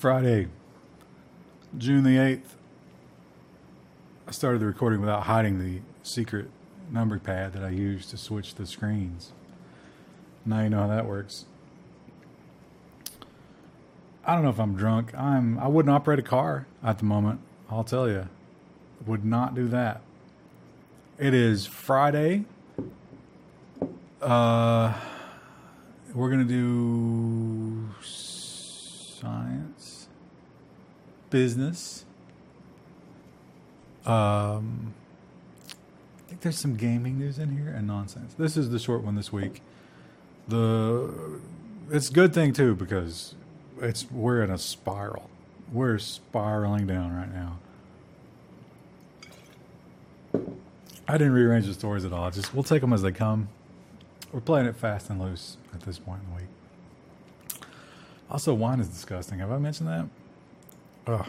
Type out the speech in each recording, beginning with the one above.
Friday, June the 8th. I started the recording without hiding the secret number pad that I use to switch the screens. Now you know how that works. I don't know if I'm drunk. I wouldn't operate a car at the moment. I'll tell you. Would not do that. It is Friday. We're going to do science, business. I think there's some gaming news in here and nonsense. This is the short one this week. It's a good thing too because we're in a spiral. We're spiraling down right now. I didn't rearrange the stories at all. We'll take them as they come. We're playing it fast and loose at this point in the week. Also, wine is disgusting. Have I mentioned that? Ugh.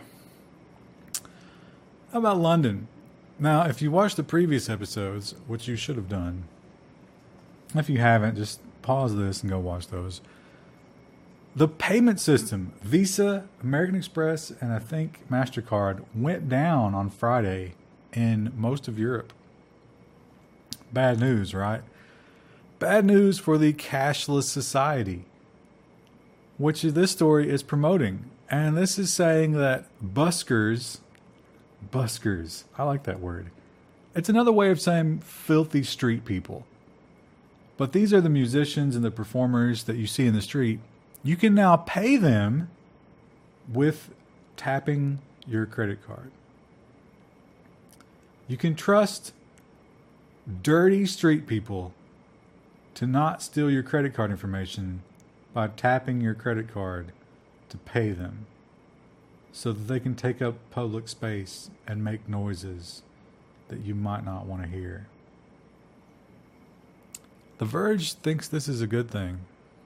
How about London? Now, if you watched the previous episodes, which you should have done, if you haven't, just pause this and go watch those. The payment system, Visa, American Express, and I think MasterCard, went down on Friday in most of Europe. Bad news, right? Bad news for the cashless society, which this story is promoting. And this is saying that buskers, I like that word. It's another way of saying filthy street people. But these are the musicians and the performers that you see in the street. You can now pay them with tapping your credit card. You can trust dirty street people to not steal your credit card information by tapping your credit card to pay them so that they can take up public space and make noises that you might not want to hear. The Verge thinks this is a good thing.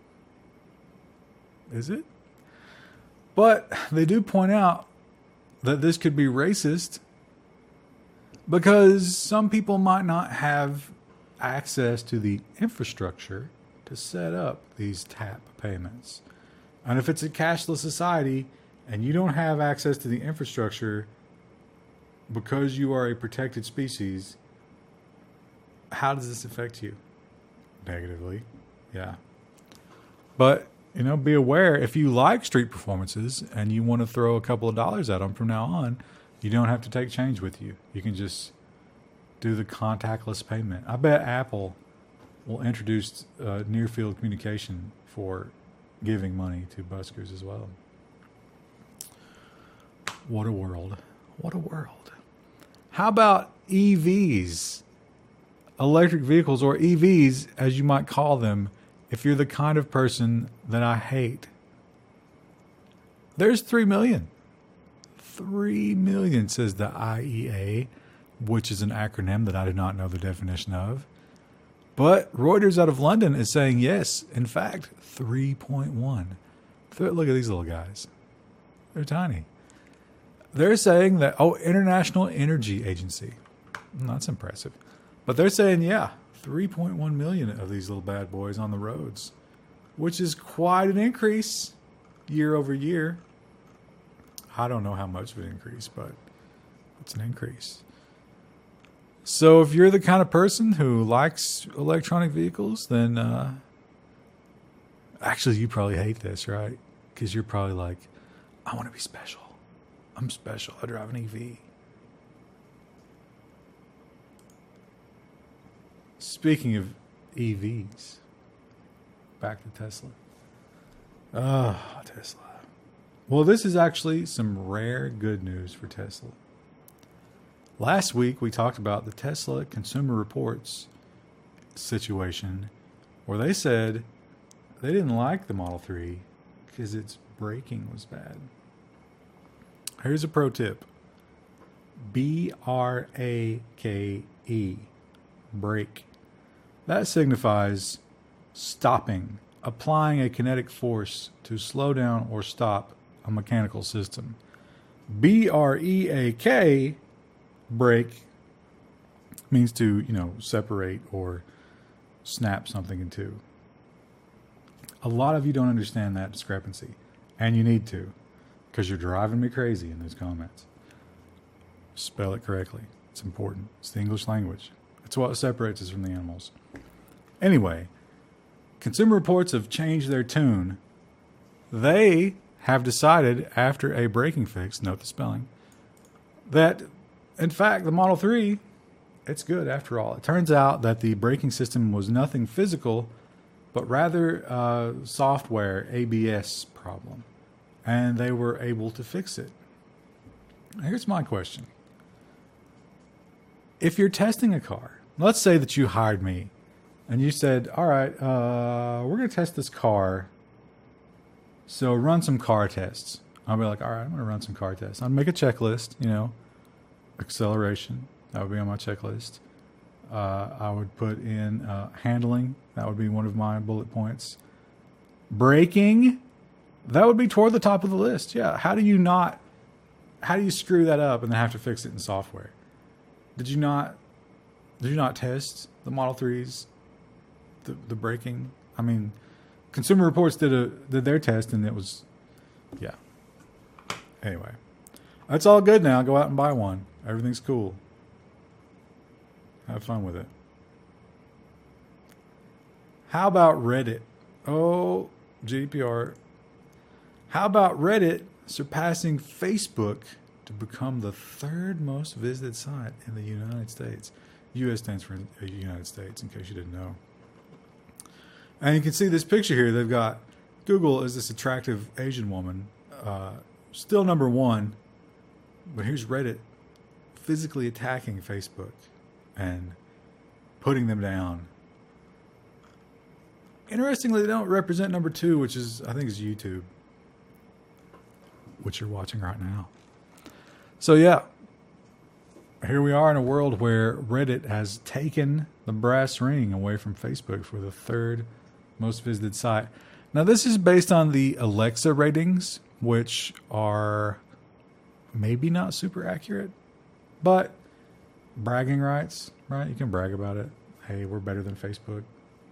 Is it? But they do point out that this could be racist because some people might not have access to the infrastructure to set up these tap payments. And if it's a cashless society and you don't have access to the infrastructure because you are a protected species, how does this affect you? Negatively. Yeah. But, be aware if you like street performances and you want to throw a couple of dollars at them from now on, you don't have to take change with you. You can just do the contactless payment. I bet Apple will introduce near-field communication for giving money to buskers as well. What a world. What a world. How about EVs? Electric vehicles, or EVs, as you might call them, if you're the kind of person that I hate. There's 3 million. 3 million, says the IEA, which is an acronym that I do not know the definition of. But Reuters out of London is saying yes, in fact, 3.1. Look at these little guys. They're tiny. They're saying that, International Energy Agency. That's impressive. But they're saying, 3.1 million of these little bad boys on the roads, which is quite an increase year over year. I don't know how much of an increase, but it's an increase. So if you're the kind of person who likes electronic vehicles, then actually you probably hate this, right? Because you're probably like, I want to be special. I'm special. I drive an EV. Speaking of EVs, back to Tesla. Tesla. Well, this is actually some rare good news for Tesla. Last week, we talked about the Tesla Consumer Reports situation where they said they didn't like the Model 3 because its braking was bad. Here's a pro tip. B-R-A-K-E. Brake. That signifies stopping, applying a kinetic force to slow down or stop a mechanical system. B-R-E-A-K, brake, means to, separate or snap something in two. A lot of you don't understand that discrepancy, and you need to. because you're driving me crazy in those comments. Spell it correctly. It's important. It's the English language. It's what separates us from the animals. Anyway, Consumer Reports have changed their tune. They have decided, after a breaking fix, note the spelling, that, in fact, the Model 3, it's good after all. It turns out that the braking system was nothing physical, but rather a software ABS problem. And they were able to fix it. Here's my question. If you're testing a car, let's say that you hired me and you said, all right, we're going to test this car. So run some car tests. I'll be like, all right, I'm going to run some car tests. I'll make a checklist, acceleration. That would be on my checklist. I would put in handling. That would be one of my bullet points. Braking. That would be toward the top of the list. Yeah. How do you screw that up and then have to fix it in software? Did you not test the Model 3s, the braking? I mean, Consumer Reports did their test and it was, yeah. Anyway, that's all good now. Go out and buy one. Everything's cool. Have fun with it. How about Reddit? Oh, GDPR. How about Reddit surpassing Facebook to become the third most visited site in the United States? US stands for United States, in case you didn't know. And you can see this picture here. They've got Google is this attractive Asian woman, still number one. But here's Reddit physically attacking Facebook and putting them down. Interestingly, they don't represent number two, which I think is YouTube, which you're watching right now. So yeah, here we are in a world where Reddit has taken the brass ring away from Facebook for the third most visited site. Now this is based on the Alexa ratings, which are maybe not super accurate, but bragging rights, right? You can brag about it. Hey, we're better than Facebook.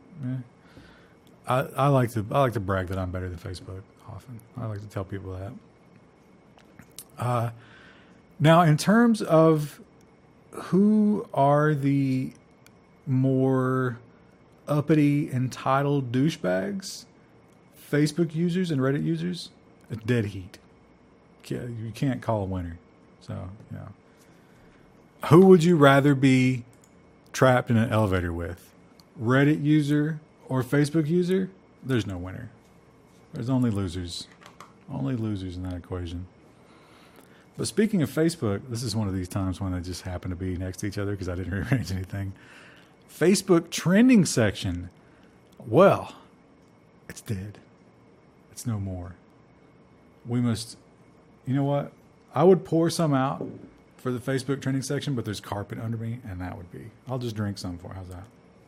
I like to brag that I'm better than Facebook often. I like to tell people that. Now, in terms of who are the more uppity, entitled douchebags, Facebook users and Reddit users, it's dead heat. You can't call a winner. So, yeah. Who would you rather be trapped in an elevator with? Reddit user or Facebook user? There's no winner. There's only losers. Only losers in that equation. But speaking of Facebook, this is one of these times when they just happen to be next to each other because I didn't rearrange anything. Facebook trending section. Well, it's dead. It's no more. We must, you know what? I would pour some out for the Facebook trending section, but there's carpet under me, and that would be. I'll just drink some for. How's that?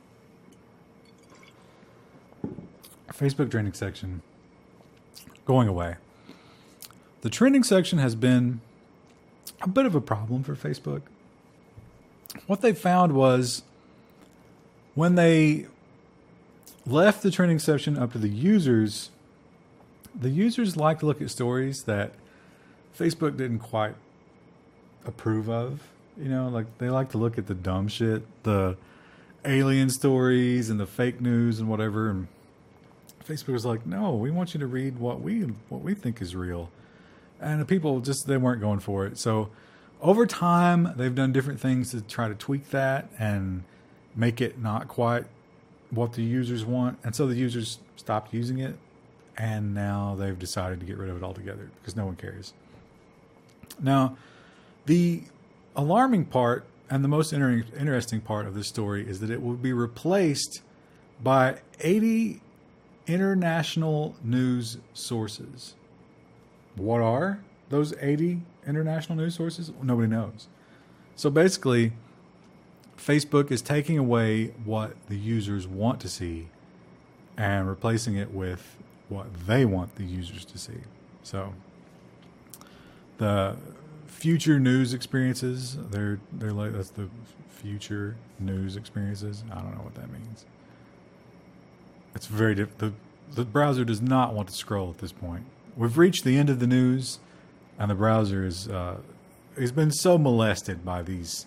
Facebook trending section going away. The trending section has been a bit of a problem for Facebook. What they found was when they left the trending section up to the users like to look at stories that Facebook didn't quite approve of. Like they like to look at the dumb shit, the alien stories and the fake news and whatever. And Facebook was like, no, we want you to read what we think is real. And the people they weren't going for it. So over time, they've done different things to try to tweak that and make it not quite what the users want. And so the users stopped using it. And now they've decided to get rid of it altogether because no one cares. Now, the alarming part and the most interesting part of this story is that it will be replaced by 80 international news sources. What are those 80 international news sources? Nobody knows. So basically, Facebook is taking away what the users want to see and replacing it with what they want the users to see. So the future news experiences, they're like, that's the future news experiences. I don't know what that means. It's very different. The browser does not want to scroll at this point. We've reached the end of the news. and the browser is has been so molested by these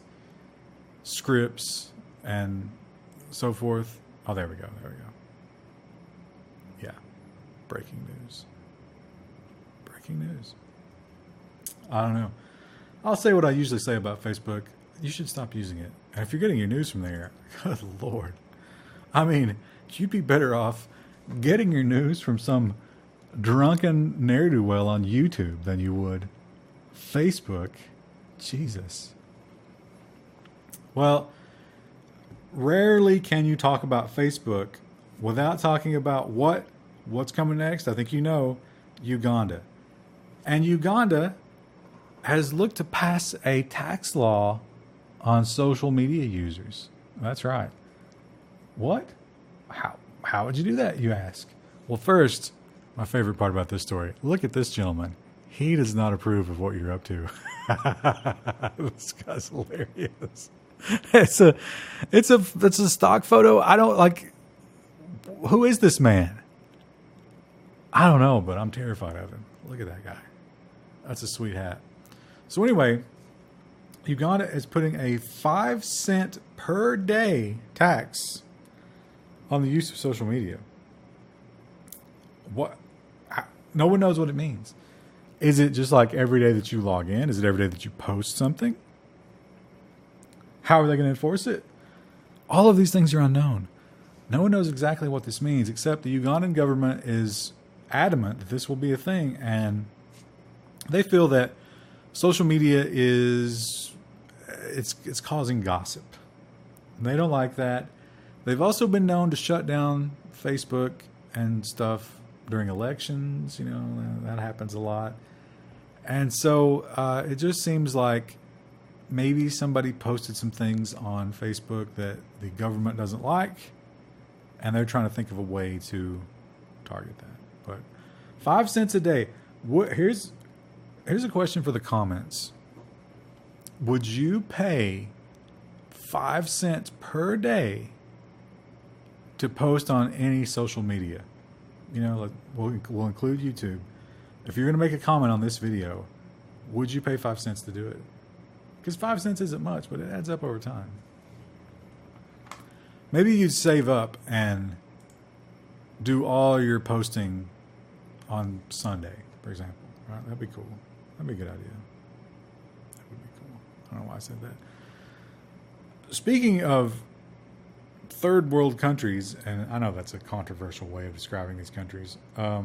scripts and so forth. Oh, there we go. There we go. Yeah. Breaking news. Breaking news. I don't know. I'll say what I usually say about Facebook. You should stop using it. And if you're getting your news from there, good Lord. I mean, you'd be better off getting your news from some drunken ne'er-do-well on YouTube than you would Facebook. Jesus. Well, rarely can you talk about Facebook without talking about what's coming next. I think you know, Uganda. And Uganda has looked to pass a tax law on social media users. That's right. What? How would you do that, you ask? Well, first, my favorite part about this story, look at this gentleman. He does not approve of what you're up to. This guy's hilarious. It's a stock photo. I don't like. Who is this man? I don't know, but I'm terrified of him. Look at that guy. That's a sweet hat. So anyway, Uganda is putting a 5 cent per day tax on the use of social media. What? No one knows what it means. Is it just like every day that you log in? Is it every day that you post something? How are they going to enforce it? All of these things are unknown. No one knows exactly what this means, except the Ugandan government is adamant that this will be a thing, and they feel that social media is it's causing gossip. They don't like that. They've also been known to shut down Facebook and stuff during elections. You know, that happens a lot. And so it just seems like maybe somebody posted some things on Facebook that the government doesn't like, and they're trying to think of a way to target that. But 5 cents a day. Here's a question for the comments. Would you pay 5 cents per day to post on any social media? You know, we'll include YouTube. If you're going to make a comment on this video, would you pay 5 cents to do it? Because 5 cents isn't much, but it adds up over time. Maybe you'd save up and do all your posting on Sunday, for example. Right? That'd be cool. That'd be a good idea. That would be cool. I don't know why I said that. Speaking of third world countries, and I know that's a controversial way of describing these countries,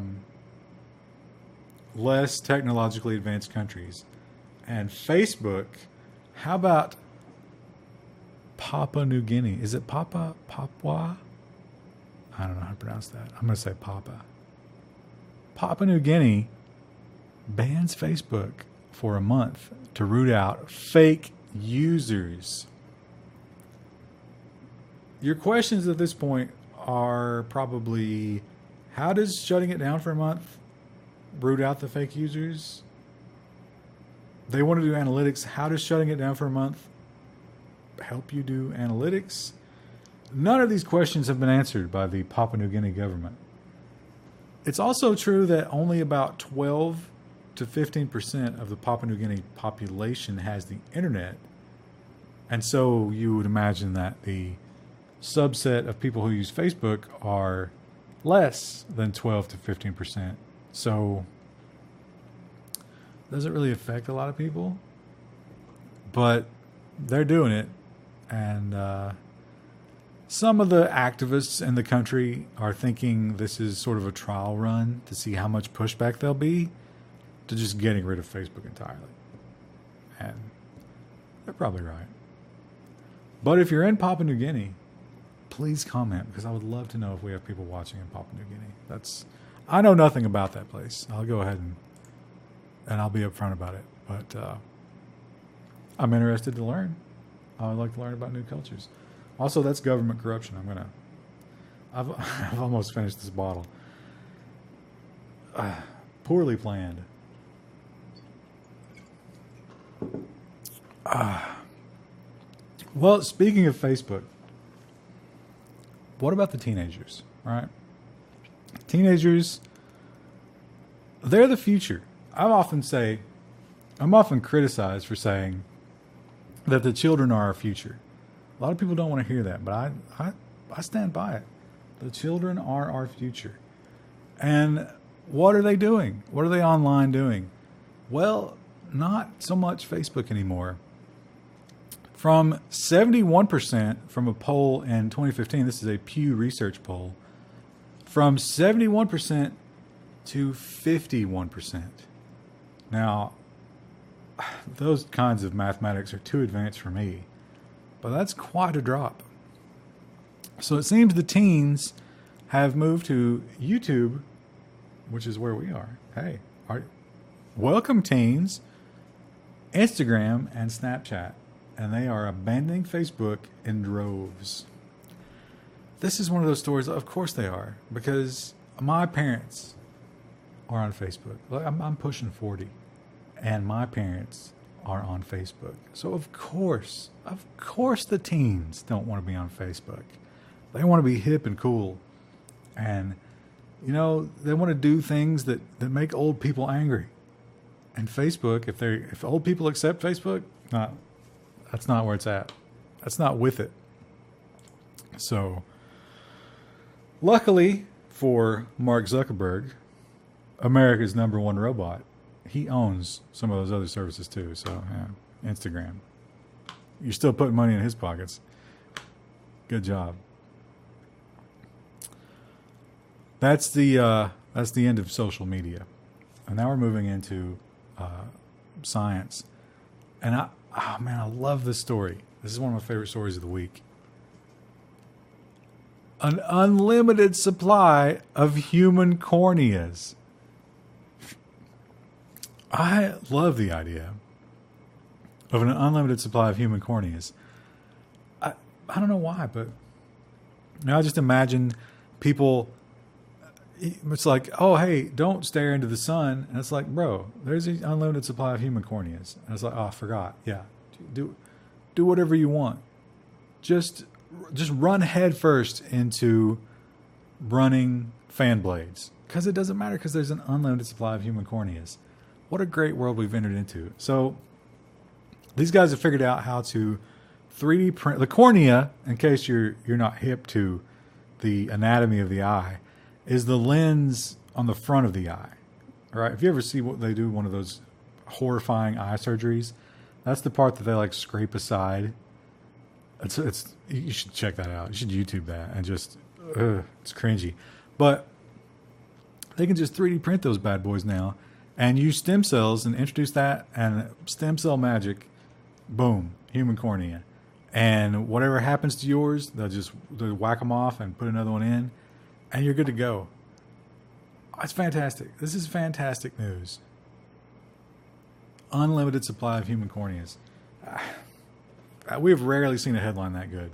less technologically advanced countries, and Facebook, how about Papua New Guinea? Is it Papua? I don't know how to pronounce that. I'm going to say Papua. Papua New Guinea bans Facebook for a month to root out fake users. Your questions at this point are probably, how does shutting it down for a month root out the fake users? They want to do analytics. How does shutting it down for a month help you do analytics? None of these questions have been answered by the Papua New Guinea government. It's also true that only about 12 to 15% of the Papua New Guinea population has the internet. And so you would imagine that the subset of people who use Facebook are less than 12 to 15%. So does it really affect a lot of people? But they're doing it. And some of the activists in the country are thinking this is sort of a trial run to see how much pushback there'll be to just getting rid of Facebook entirely. And they're probably right. But if you're in Papua New Guinea, please comment, because I would love to know if we have people watching in Papua New Guinea. I know nothing about that place. I'll go ahead and I'll be upfront about it. But I'm interested to learn. I would like to learn about new cultures. Also, that's government corruption. I've almost finished this bottle. Poorly planned. Well, speaking of Facebook, what about the teenagers, right? Teenagers, they're the future. I often say I'm often criticized for saying that the children are our future. A lot of people don't want to hear that, but I stand by it. The children are our future. And what are they doing? What are they online doing? Well, not so much Facebook anymore. From 71% from a poll in 2015, this is a Pew Research poll, from 71% to 51%. Now, those kinds of mathematics are too advanced for me, but that's quite a drop. So it seems the teens have moved to YouTube, which is where we are. Hey, welcome teens, Instagram and Snapchat, and they are abandoning Facebook in droves. This is one of those stories, of course they are, because my parents are on Facebook. I'm pushing 40, and my parents are on Facebook. So of course the teens don't want to be on Facebook. They want to be hip and cool. And, you know, they want to do things that make old people angry. And Facebook, if old people accept Facebook, that's not where it's at. That's not with it. So, luckily for Mark Zuckerberg, America's #1 robot, he owns some of those other services too. So, yeah, Instagram. You're still putting money in his pockets. Good job. That's the end of social media, and now we're moving into science. And I love this story. This is one of my favorite stories of the week. An unlimited supply of human corneas. I love the idea of an unlimited supply of human corneas. I don't know why, but now I just imagine people. It's like, oh, hey, don't stare into the sun. And it's like, bro, there's an unlimited supply of human corneas. And it's like, oh, I forgot. Yeah, do whatever you want. Just run head first into running fan blades, because it doesn't matter, because there's an unlimited supply of human corneas. What a great world we've entered into. So these guys have figured out how to 3D print the cornea. In case you're not hip to the anatomy of the eye, is the lens on the front of the eye. All right. If you ever see what they do, one of those horrifying eye surgeries, that's the part that they like scrape aside. It's you should check that out. You should YouTube that, and just it's cringy. But they can just 3D print those bad boys now and use stem cells and introduce that, and stem cell magic, boom, human cornea. And whatever happens to yours, they'll whack them off and put another one in, and you're good to go. It's fantastic. This is fantastic news. Unlimited supply of human corneas. We have rarely seen a headline that good.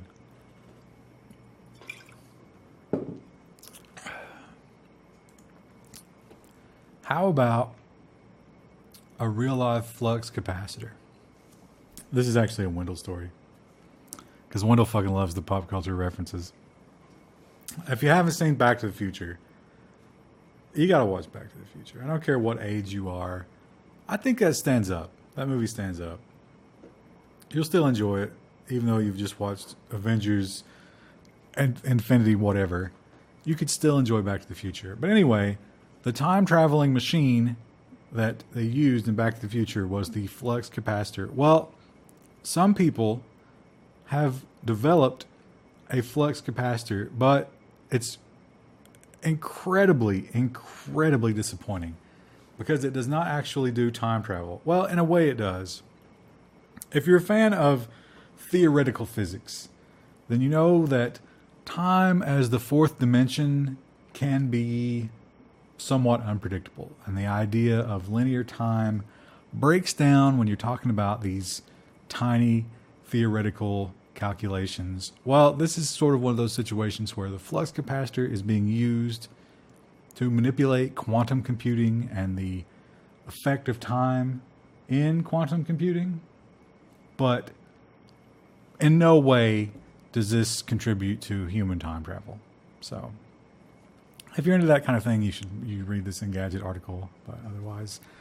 How about a real life flux capacitor? This is actually a Wendell story, because Wendell fucking loves the pop culture references. If you haven't seen Back to the Future, you got to watch Back to the Future. I don't care what age you are. I think that stands up. That movie stands up. You'll still enjoy it, even though you've just watched Avengers and Infinity whatever. You could still enjoy Back to the Future. But anyway, the time-traveling machine that they used in Back to the Future was the flux capacitor. Well, some people have developed a flux capacitor, but it's incredibly disappointing, because it does not actually do time travel. Well, in a way it does. If you're a fan of theoretical physics, then you know that time as the fourth dimension can be somewhat unpredictable. And the idea of linear time breaks down when you're talking about these tiny theoretical calculations. Well, this is sort of one of those situations where the flux capacitor is being used to manipulate quantum computing and the effect of time in quantum computing. But in no way does this contribute to human time travel. So if you're into that kind of thing, you read this Engadget article. But otherwise,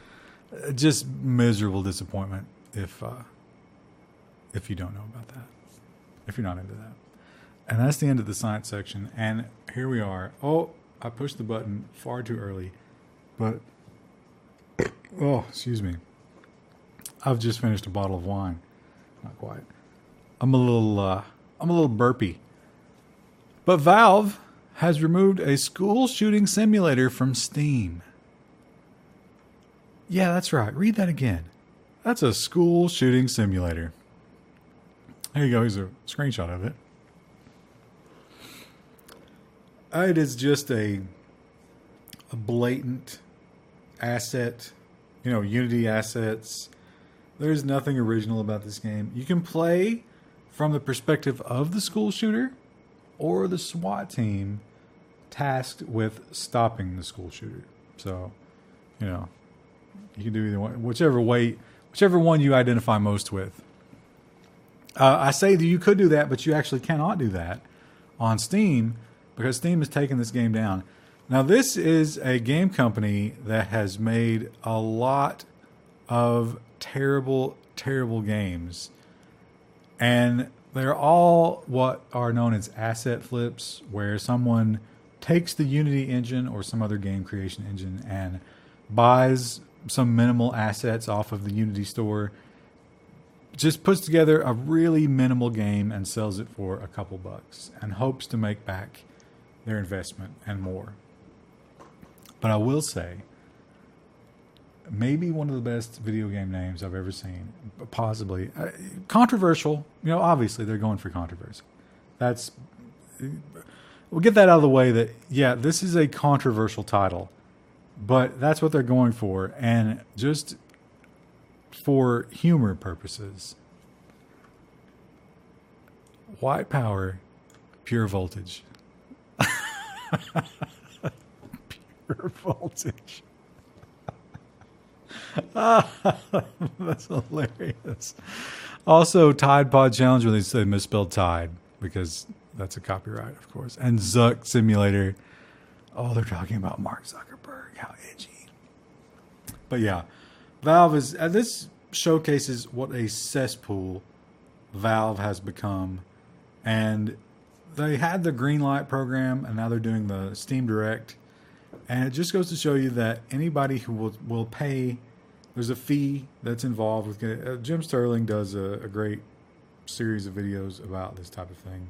Just miserable disappointment if you don't know about that, if you're not into that. And that's the end of the science section. And here we are. Oh, I pushed the button far too early, but oh, excuse me. I've just finished a bottle of wine. Not quite. I'm a little burpy. But Valve has removed a school shooting simulator from Steam. Yeah, that's right. Read that again. That's a school shooting simulator. There you go. Here's a screenshot of it. It is just a blatant asset, Unity assets. There's nothing original about this game. You can play from the perspective of the school shooter or the SWAT team tasked with stopping the school shooter. So, you can do either one, whichever one you identify most with. I say that you could do that, but you actually cannot do that on Steam because Steam has taken this game down. Now, this is a game company that has made a lot of terrible, terrible games. And they're all what are known as asset flips, where someone takes the Unity engine or some other game creation engine and buys some minimal assets off of the Unity store, just puts together a really minimal game and sells it for a couple bucks and hopes to make back their investment and more. But I will say, maybe one of the best video game names I've ever seen, possibly. Controversial, obviously they're going for controversy. We'll get that out of the way that, yeah, this is a controversial title, but that's what they're going for. And just for humor purposes, White Power, Pure Voltage. Pure Voltage. That's hilarious. Also, Tide Pod Challenge, where they misspelled Tide, because that's a copyright, of course. And Zuck Simulator. Oh, they're talking about Mark Zuckerberg. How edgy. But yeah, Valve is... this showcases what a cesspool Valve has become. And they had the Greenlight program, and now they're doing the Steam Direct. And it just goes to show you that anybody who will pay... There's a fee that's involved with it. Jim Sterling does a great series of videos about this type of thing.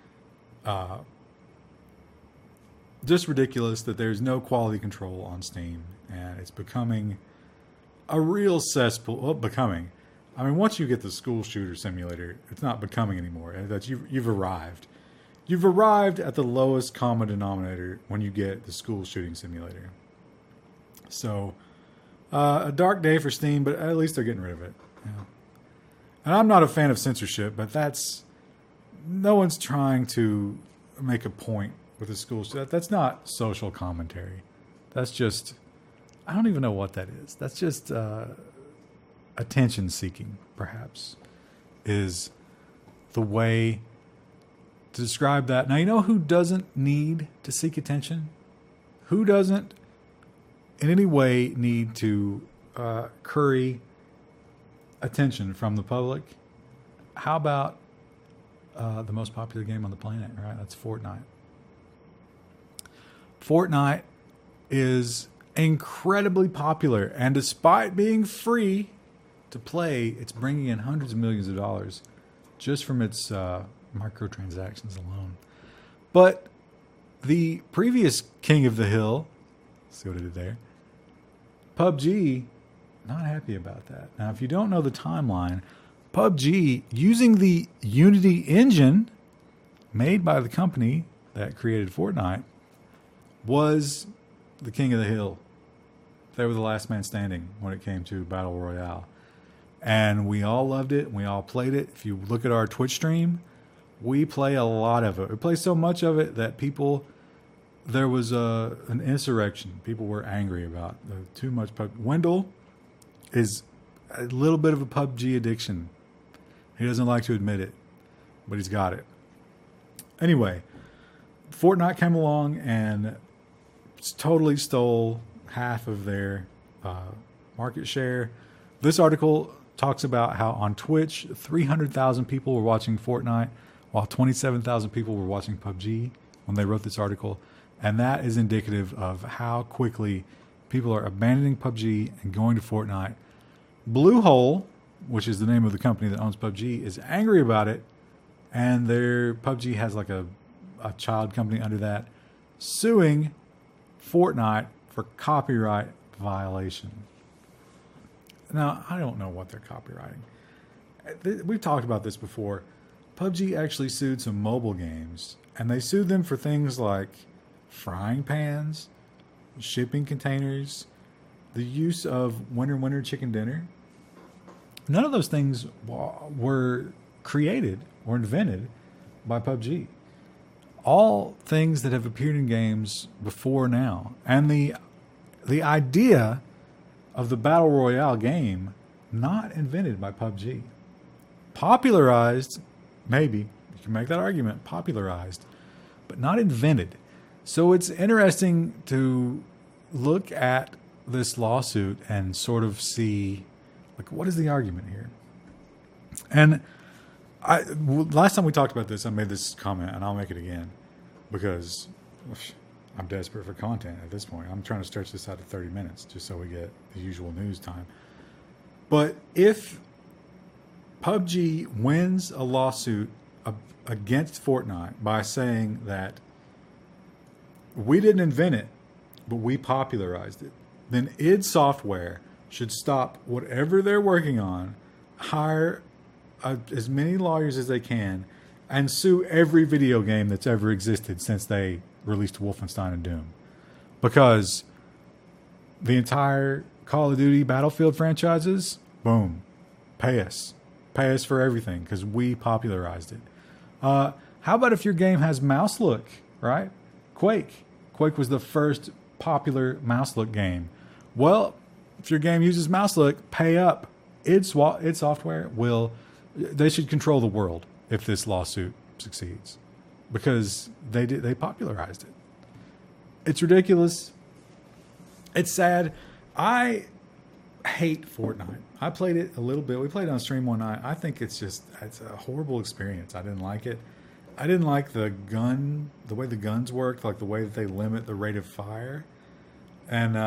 Just ridiculous that there's no quality control on Steam, and it's becoming a real cesspool. Well, becoming. I mean, once you get the school shooter simulator, it's not becoming anymore. That you've arrived. You've arrived at the lowest common denominator when you get the school shooting simulator. So, a dark day for Steam, but at least they're getting rid of it. And I'm not a fan of censorship, but no one's trying to make a point with the school. That's not social commentary. That's just, I don't even know what that is. That's just attention seeking, perhaps, is the way to describe that. Now, you know who doesn't need to seek attention? Who doesn't in any way need to curry attention from the public? How about the most popular game on the planet, right? That's Fortnite. Fortnite is incredibly popular, and despite being free to play, it's bringing in hundreds of millions of dollars just from its microtransactions alone. But the previous king of the hill, see what I did there, PUBG, not happy about that. Now, if you don't know the timeline, PUBG, using the Unity engine made by the company that created Fortnite, was the king of the hill. They were the last man standing when it came to Battle Royale. And we all loved it. We all played it. If you look at our Twitch stream, we play a lot of it. We play so much of it that there was an insurrection. People were angry about too much PUBG. Wendell is a little bit of a PUBG addiction. He doesn't like to admit it, but he's got it. Anyway, Fortnite came along and totally stole half of their market share. This article talks about how on Twitch, 300,000 people were watching Fortnite, while 27,000 people were watching PUBG when they wrote this article. And that is indicative of how quickly people are abandoning PUBG and going to Fortnite. Bluehole, which is the name of the company that owns PUBG, is angry about it. And their PUBG has like a child company under that, suing Fortnite for copyright violation. Now, I don't know what they're copywriting. We've talked about this before. PUBG actually sued some mobile games, and they sued them for things like frying pans, shipping containers, the use of winner chicken dinner. None of those things were created or invented by PUBG. All things that have appeared in games before now. And the idea of the Battle Royale game, not invented by PUBG. Popularized, maybe, you can make that argument, popularized, but not invented. So it's interesting to look at this lawsuit and sort of see, like, what is the argument here? And last time we talked about this, I made this comment, and I'll make it again, because I'm desperate for content at this point. I'm trying to stretch this out to 30 minutes just so we get the usual news time. But if PUBG wins a lawsuit against Fortnite by saying that we didn't invent it, but we popularized it, then id Software should stop whatever they're working on, hire as many lawyers as they can, and sue every video game that's ever existed since they released Wolfenstein and Doom. Because the entire Call of Duty Battlefield franchises, boom, pay us. Pay us for everything because we popularized it. How about if your game has mouse look, right? Quake. Quake was the first popular mouse look game. Well, if your game uses mouse look, pay up. id Software they should control the world if this lawsuit succeeds, because they popularized it. It's ridiculous. It's sad. I hate Fortnite. I played it a little bit. We played it on stream one night. I think it's a horrible experience. I didn't like it. I didn't like the way the guns worked, like the way that they limit the rate of fire. And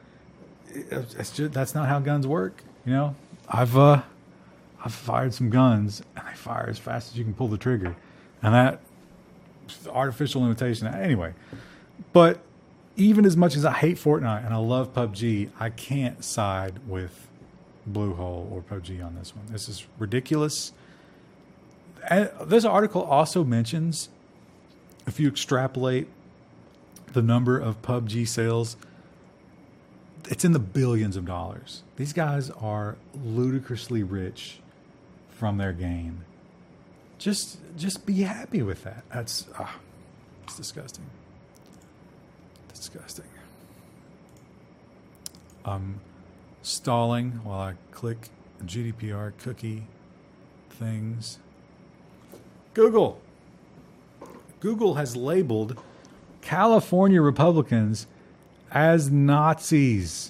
that's not how guns work. You know, I've fired some guns, and they fire as fast as you can pull the trigger. And that artificial limitation. Anyway, but even as much as I hate Fortnite and I love PUBG, I can't side with Bluehole or PUBG on this one. This is ridiculous. And this article also mentions, if you extrapolate the number of PUBG sales, it's in the billions of dollars. These guys are ludicrously rich from their game. Just be happy with that. It's disgusting. Disgusting. I'm stalling while I click GDPR cookie things. Google has labeled California Republicans as Nazis.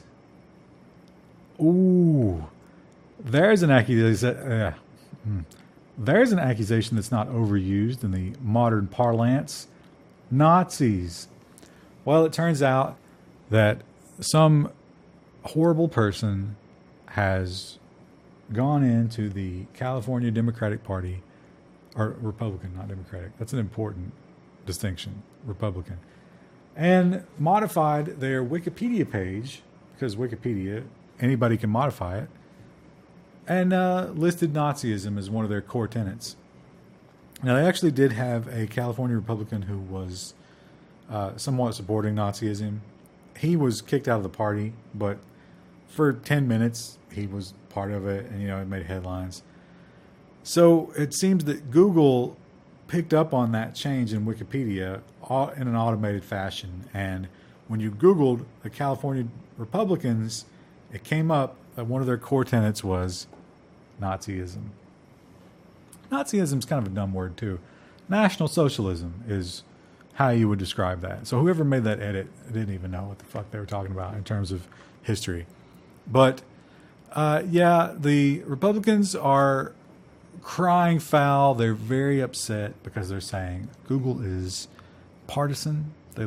Ooh, there's an accusation. There's an accusation that's not overused in the modern parlance. Nazis. Well, it turns out that some horrible person has gone into the California Democratic Party, or Republican, not Democratic. That's an important distinction, Republican, and modified their Wikipedia page, because Wikipedia, anybody can modify it, and listed Nazism as one of their core tenets. Now, they actually did have a California Republican who was somewhat supporting Nazism. He was kicked out of the party, but for 10 minutes, he was part of it, and, it made headlines. So it seems that Google picked up on that change in Wikipedia in an automated fashion. And when you Googled the California Republicans, it came up that one of their core tenets was Nazism. Nazism is kind of a dumb word, too. National Socialism is how you would describe that. So whoever made that edit didn't even know what the fuck they were talking about in terms of history. But yeah, the Republicans are crying foul. They're very upset because they're saying Google is partisan. They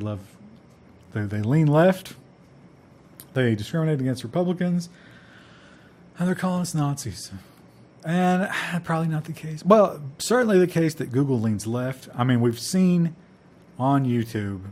lean left. They discriminate against Republicans, and they're calling us Nazis. And probably not the case. Well, certainly the case that Google leans left. I mean, we've seen on YouTube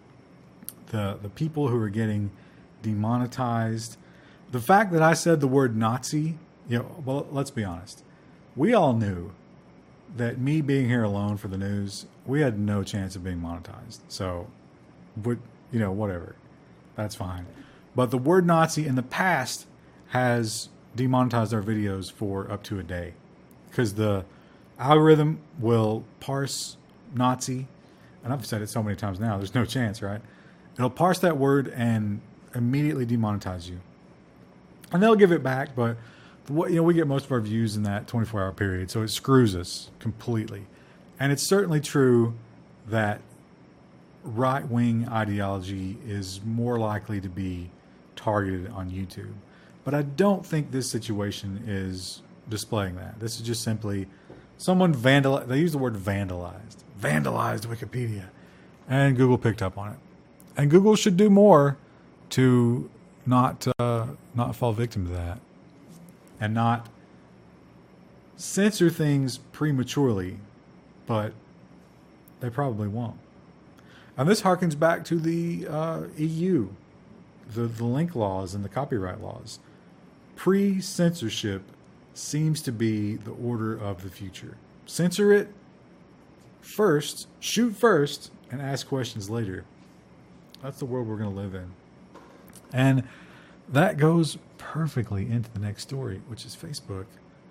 the people who are getting demonetized. The fact that I said the word Nazi, well, let's be honest. We all knew that me being here alone for the news, we had no chance of being monetized. So, whatever. That's fine. But the word Nazi in the past has demonetized our videos for up to a day. Because the algorithm will parse Nazi. And I've said it so many times now, there's no chance, right? It'll parse that word and immediately demonetize you. And they'll give it back, but we get most of our views in that 24-hour period, so it screws us completely. And it's certainly true that right-wing ideology is more likely to be targeted on YouTube. But I don't think this situation is displaying that. This is just simply someone vandalized. They use the word vandalized Wikipedia. And Google picked up on it. And Google should do more to not fall victim to that. And not censor things prematurely. But they probably won't. And this harkens back to the EU, the link laws and the copyright laws. Pre-censorship seems to be the order of the future. Censor it first, shoot first, and ask questions later. That's the world we're going to live in. And that goes perfectly into the next story, which is Facebook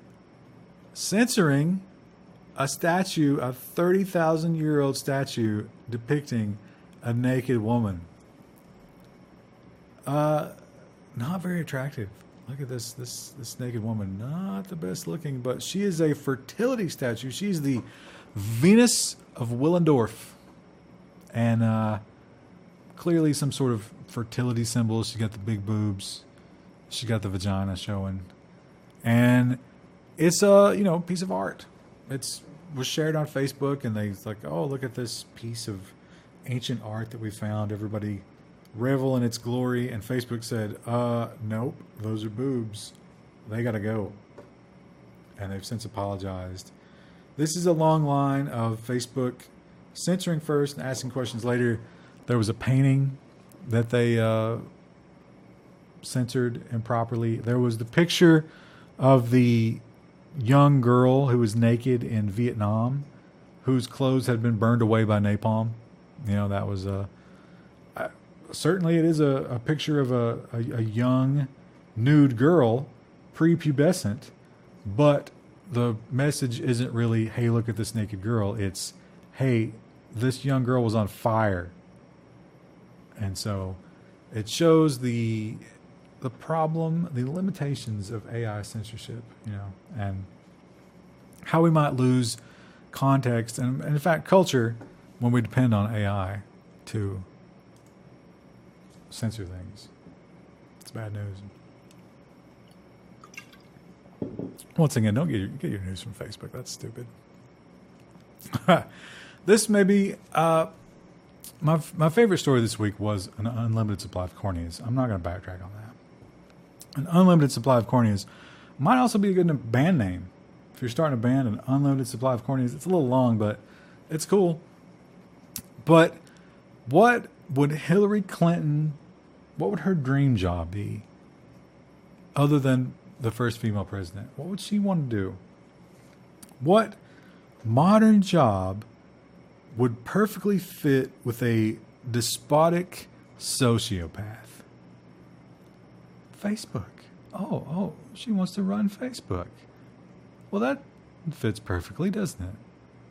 censoring a 30,000-year-old statue depicting a naked woman. Not very attractive. Look at this naked woman. Not the best looking, but she is a fertility statue. She's the Venus of Willendorf. And clearly some sort of fertility symbol. She got the big boobs. She got the vagina showing. And it's a piece of art. It was shared on Facebook, and they like, oh, look at this piece of ancient art that we found. Everybody revel in its glory. And Facebook said, nope, those are boobs. They got to go. And they've since apologized. This is a long line of Facebook censoring first and asking questions later. There was a painting that they censored improperly. There was the picture of the young girl who was naked in Vietnam, whose clothes had been burned away by napalm. That was certainly it is a picture of a young nude girl, prepubescent, but the message isn't really, hey, look at this naked girl. It's, hey, this young girl was on fire. And so it shows the problem, the limitations of AI censorship, and how we might lose context and in fact, culture when we depend on AI to censor things. It's bad news. Once again, don't get your news from Facebook. That's stupid. This may be my favorite story this week was an unlimited supply of corneas. I'm not going to backtrack on that. An unlimited supply of corneas might also be a good band name. If you're starting a band, an unlimited supply of corneas. It's a little long, but it's cool. But what would Hillary Clinton, what would her dream job be other than the first female president? What would she want to do? What modern job would perfectly fit with a despotic sociopath? Facebook. Oh, she wants to run Facebook. Well, that fits perfectly, doesn't it?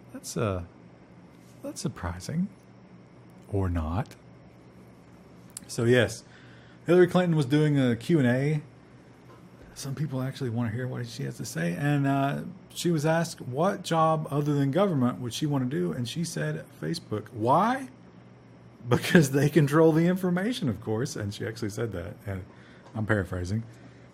That's surprising. Or not. So yes, Hillary Clinton was doing a Q&A. Some people actually want to hear what she has to say. And she was asked what job other than government would she want to do. And she said Facebook. Why? Because they control the information, of course. And she actually said that. And I'm paraphrasing.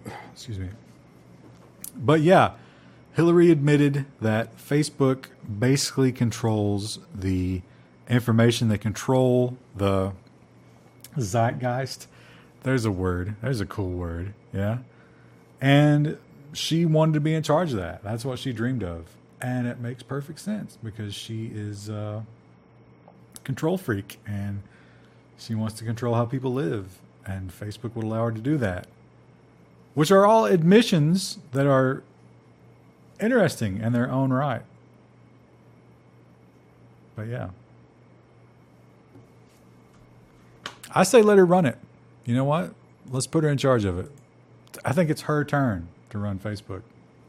Excuse me. But yeah, Hillary admitted that Facebook basically controls the information. They control the zeitgeist. There's a word. There's a cool word. Yeah. And she wanted to be in charge of that. That's what she dreamed of. And it makes perfect sense because she is a control freak and she wants to control how people live. And Facebook would allow her to do that. Which are all admissions that are interesting in their own right. But yeah. I say let her run it. You know what? Let's put her in charge of it. I think it's her turn to run Facebook.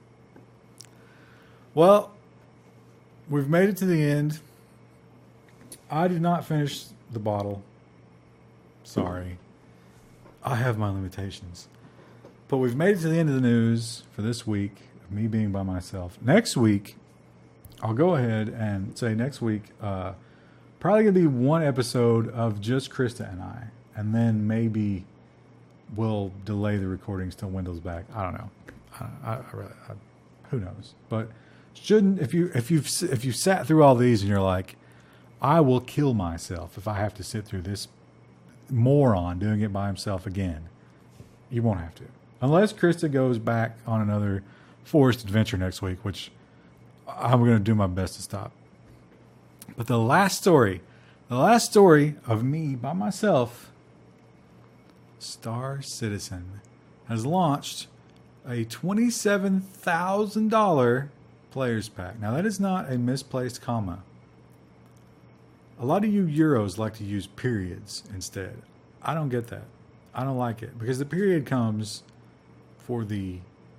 Well, we've made it to the end. I did not finish the bottle. Sorry. I have my limitations. But we've made it to the end of the news for this week, of me being by myself. Next week, I'll go ahead and say next week, probably going to be one episode of just Krista and I. And then maybe we'll delay the recordings till Wendell's back. I don't know. Who knows? But shouldn't if you've sat through all these and you're like, I will kill myself if I have to sit through this moron doing it by himself again. You won't have to. Unless Krista goes back on another forest adventure next week, which I'm going to do my best to stop. But the last story of me by myself, Star Citizen has launched a $27,000 players pack. Now that is not a misplaced comma. A lot of you Euros like to use periods instead. I don't get that. I don't like it because the period comes for the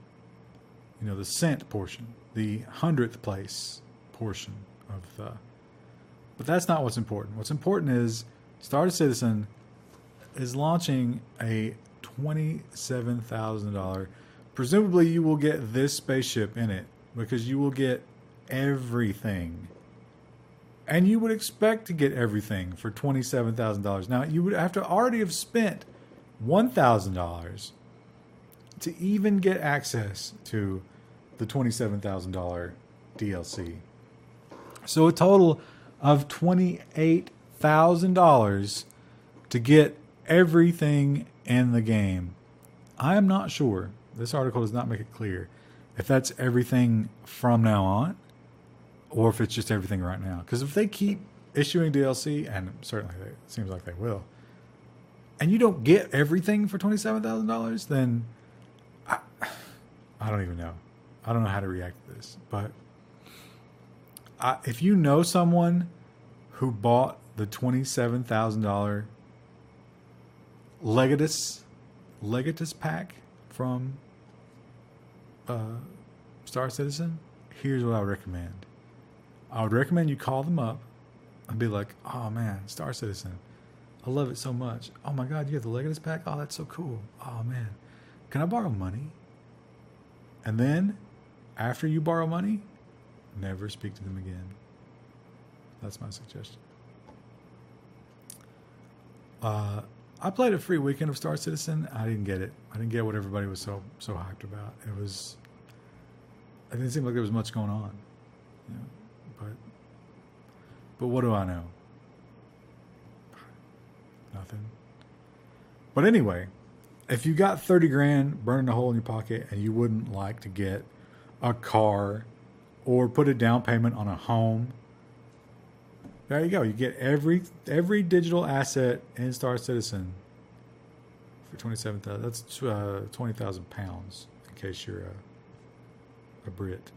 cent portion, the 100th place portion of the. But that's not what's important. What's important is Star Citizen is launching a $27,000. Presumably, you will get this spaceship in it because you will get everything. And you would expect to get everything for $27,000. Now, you would have to already have spent $1,000 to even get access to the $27,000 DLC. So a total of $28,000 to get everything in the game. I am not sure. This article does not make it clear if that's everything from now on or if it's just everything right now. Because if they keep issuing DLC, and certainly it seems like they will, and you don't get everything for $27,000, then I don't even know. I don't know how to react to this. But if you know someone who bought the $27,000 Legatus pack from Star Citizen, here's what I would recommend. I would recommend you call them up and be like, oh man, Star Citizen, I love it so much. Oh my God, you have the Legatus pack? Oh, that's so cool. Oh man, can I borrow money? And then, after you borrow money, never speak to them again. That's my suggestion. I played a free weekend of Star Citizen. I didn't get it. I didn't get what everybody was so hyped about. It didn't seem like there was much going on. You know, but what do I know? Nothing. But anyway, if you got 30 grand burning a hole in your pocket and you wouldn't like to get a car or put a down payment on a home, there you go. You get every digital asset in Star Citizen for $27,000. That's 20,000 pounds in case you're a Brit.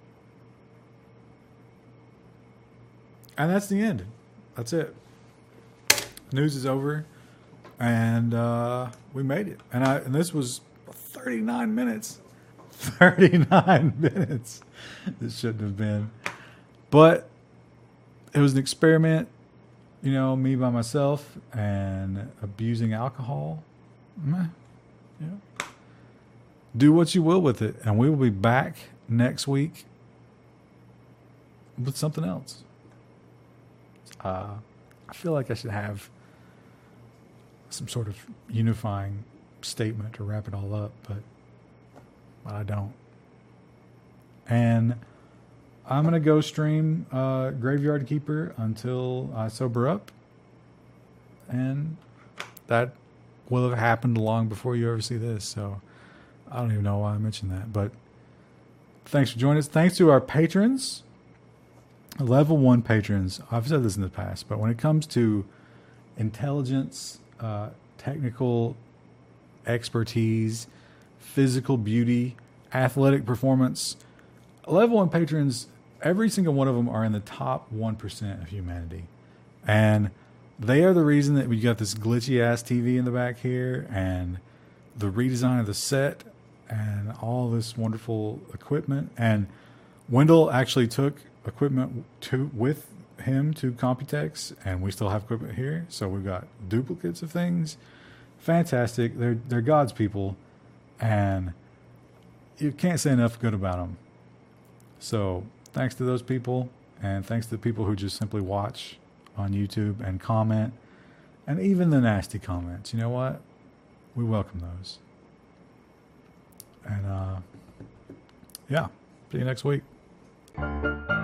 And that's the end. That's it. News is over, and we made it. And this was 39 minutes. 39 minutes. This shouldn't have been, but it was an experiment. You know, me by myself and abusing alcohol. Yeah. Do what you will with it, and we will be back next week with something else. I feel like I should have some sort of unifying statement to wrap it all up, but but I don't. And I'm going to go stream Graveyard Keeper until I sober up. And that will have happened long before you ever see this. So I don't even know why I mentioned that. But thanks for joining us. Thanks to our patrons. Level 1 patrons. I've said this in the past, but when it comes to intelligence, technical expertise, physical beauty, athletic performance, level 1 patrons, every single one of them are in the top 1% of humanity. And they are the reason that we got this glitchy ass TV in the back here, and the redesign of the set, and all this wonderful equipment. And Wendell actually took equipment with him to Computex, and we still have equipment here. So we've got duplicates of things. Fantastic. They're God's people, and you can't say enough good about them. So thanks to those people, and thanks to the people who just simply watch on YouTube and comment, and even the nasty comments. You know what? We welcome those. And yeah, see you next week.